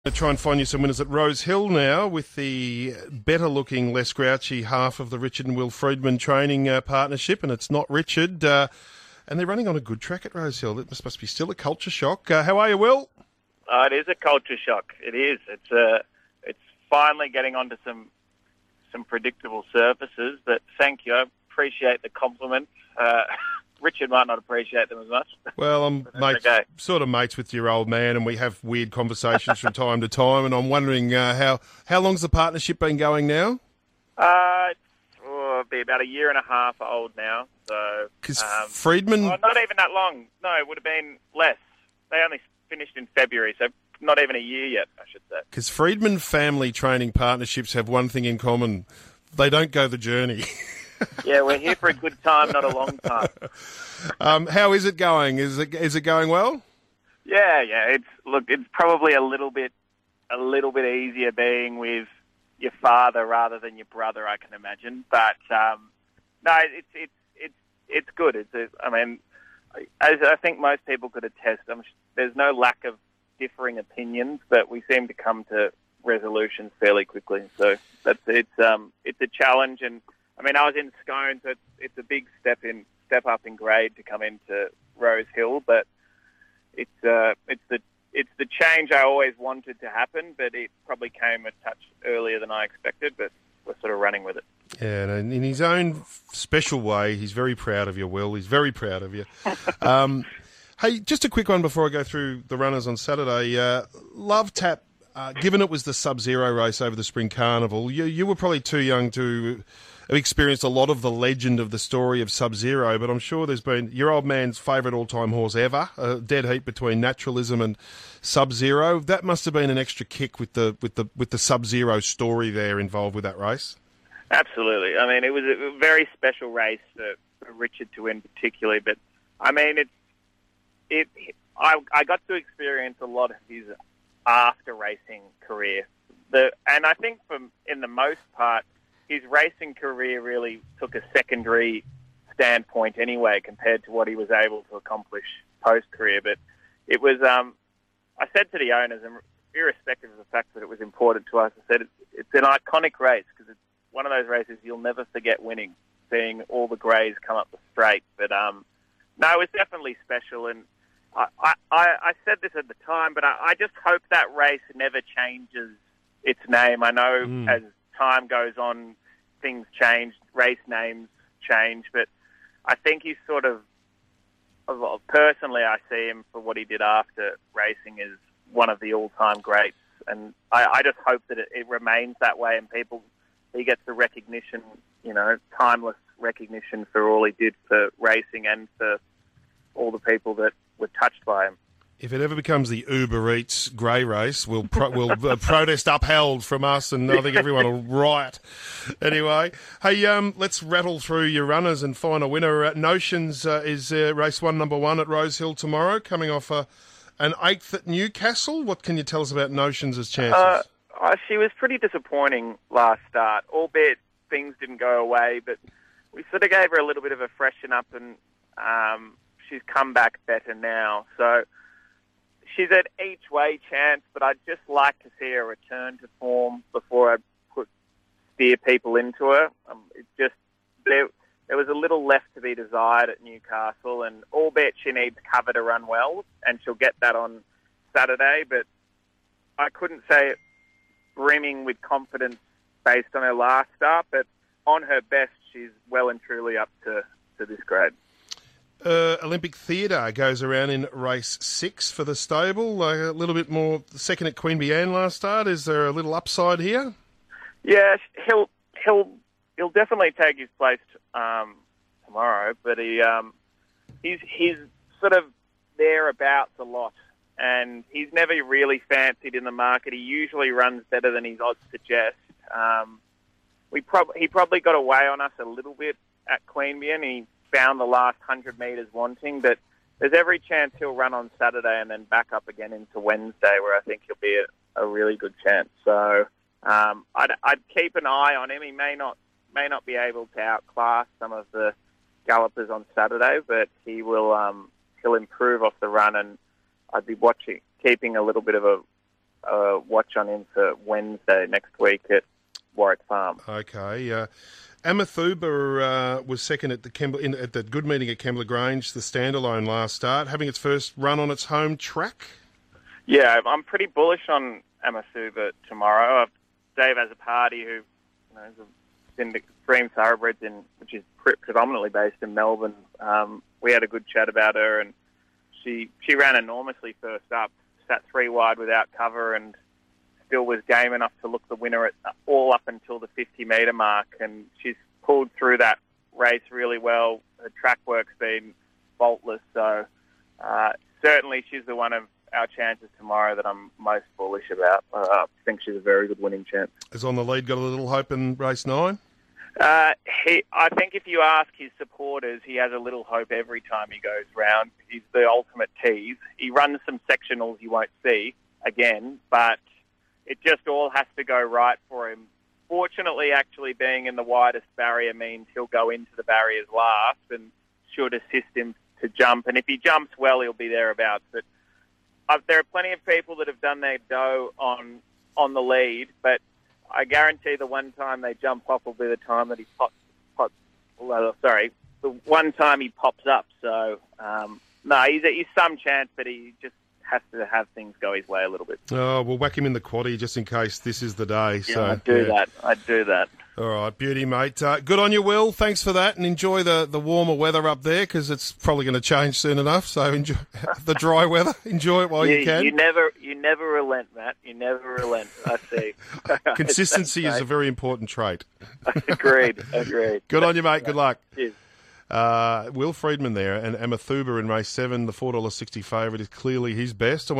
To try and find you some winners at Rose Hill now with the better-looking, less grouchy half of the Richard and Will Freedman training partnership, and it's not Richard. And they're running on a good track at Rose Hill. It must be still a culture shock. How are you, Will? It is a culture shock. It is. It's finally getting onto some predictable surfaces. But thank you. I appreciate the compliment. Richard might not appreciate them as much. Well, I'm sort of mates with your old man, and we have weird conversations from time to time. And I'm wondering how long's the partnership been going now? It'll be about a year and a half old now. So because Freedman, not even that long. No, it would have been less. They only finished in February, so not even a year yet, I should say. Because Freedman family training partnerships have one thing in common: they don't go the journey. Yeah, we're here for a good time, not a long time. How is it going? Is it going well? Yeah. It's probably a little bit easier being with your father rather than your brother, I can imagine. But no, it's good. As I think most people could attest, there's no lack of differing opinions, but we seem to come to resolutions fairly quickly. So it's a challenge. And I was in Scone, so it's a big step up in grade to come into Rose Hill, but it's the change I always wanted to happen, but it probably came a touch earlier than I expected, but we're sort of running with it. Yeah, and in his own special way, he's very proud of you, Will. He's very proud of you. Hey, just a quick one before I go through the runners on Saturday. Love Tap, given it was the Sub-Zero race over the Spring Carnival, you were probably too young to have experienced a lot of the legend of the story of Sub-Zero, but I'm sure there's been your old man's favourite all-time horse ever, a dead heat between Naturalism and Sub-Zero. That must have been an extra kick with the Sub-Zero story there involved with that race. Absolutely. It was a very special race for Richard to win particularly, but I got to experience a lot of his after racing career. And I think in the most part, his racing career really took a secondary standpoint anyway compared to what he was able to accomplish post-career. But it was, I said to the owners, and irrespective of the fact that it was important to us, I said it's an iconic race because it's one of those races you'll never forget winning, seeing all the greys come up the straight. But no, it was definitely special. And I said this at the time, but I just hope that race never changes its name. I know as time goes on, things change, race names change, but I think he's sort of personally, I see him for what he did after racing as one of the all-time greats, and I just hope that it remains that way and he gets the recognition, timeless recognition for all he did for racing and for all the people that were touched by him. If it ever becomes the Uber Eats grey race, we'll protest upheld from us, and I think everyone will riot. Anyway, hey, let's rattle through your runners and find a winner. Notions is race 1, number 1 at Rose Hill tomorrow, coming off an 8th at Newcastle. What can you tell us about Notions' chances? She was pretty disappointing last start, albeit things didn't go away, but we sort of gave her a little bit of a freshen up, and she's come back better now. So she's at each way chance, but I'd just like to see her return to form before I steer people into her. There was a little left to be desired at Newcastle, and albeit she needs cover to run well, and she'll get that on Saturday, but I couldn't say it brimming with confidence based on her last start, but on her best, she's well and truly up to this grade. Olympic Theatre goes around in race 6 for the stable. A little bit more second at Queanbeyan last start. Is there a little upside here? Yeah, he'll definitely take his place tomorrow, but he's sort of thereabouts a lot, and he's never really fancied in the market. He usually runs better than his odds suggest. He probably got away on us a little bit at Queanbeyan. He found the last 100 metres wanting, but there's every chance he'll run on Saturday and then back up again into Wednesday, where I think he'll be a really good chance. So I'd keep an eye on him. He may not be able to outclass some of the gallopers on Saturday, but he'll improve off the run, and I'd be keeping a little bit of a watch on him for Wednesday next week at Warwick Farm. Okay. Amathuba was second at the good meeting at Kembla Grange, the standalone last start, having its first run on its home track. Yeah, I'm pretty bullish on Amathuba tomorrow. Dave has a party who is in the Extreme Thoroughbreds, which is predominantly based in Melbourne. We had a good chat about her, and she ran enormously first up, sat 3 wide without cover, and still was game enough to look the winner at all up until the 50-metre mark, and she's pulled through that race really well. Her track work's been faultless, so certainly she's the one of our chances tomorrow that I'm most bullish about. I think she's a very good winning chance. Is On the Lead got a little hope in race 9? I think if you ask his supporters, he has a little hope every time he goes round. He's the ultimate tease. He runs some sectionals you won't see again, but it just all has to go right for him. Fortunately, actually being in the widest barrier means he'll go into the barriers last and should assist him to jump. And if he jumps well, he'll be thereabouts. But there are plenty of people that have done their dough on the lead, but I guarantee the one time they jump off will be the time that he the one time he pops up. So, no, he's some chance, but he just has to have things go his way a little bit. Oh, we'll whack him in the quaddie just in case this is the day. Yeah, So I'd do that. All right, beauty, mate. Good on you, Will. Thanks for that, and enjoy the warmer weather up there because it's probably going to change soon enough. So enjoy the dry weather. Enjoy it while you can. You never relent, Matt. You never relent. I see. Consistency is a very important trait. Agreed. Good on you, mate. Good luck. Cheers. Will Friedman there, and Amathuba in race 7, the $4.60 favourite is clearly his best.